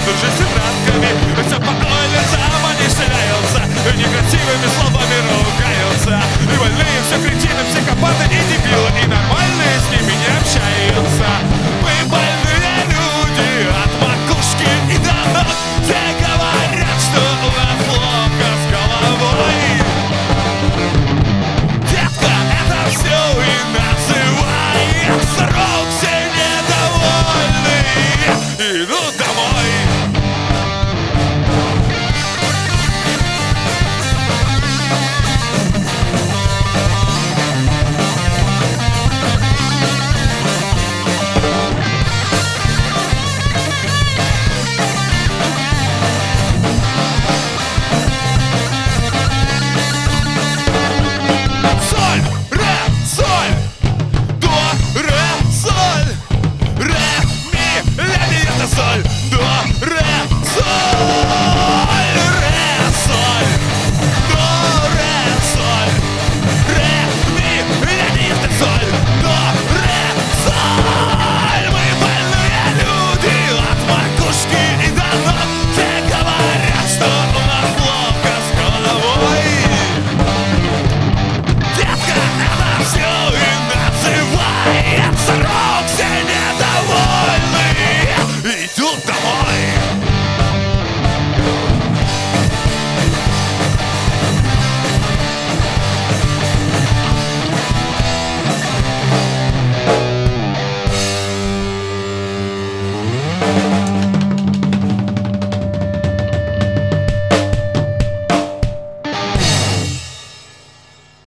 тут же с тетрадками. Все по улицам они шляются, некрасивыми словами ругаются. И больные все кретины, психопаты и дебилы, и нормальные с ними не общаются. Мы больные люди от макушки и до ног. Все говорят, что у нас плохо с головой. Детка, это все и называется рок, все недовольны. Идут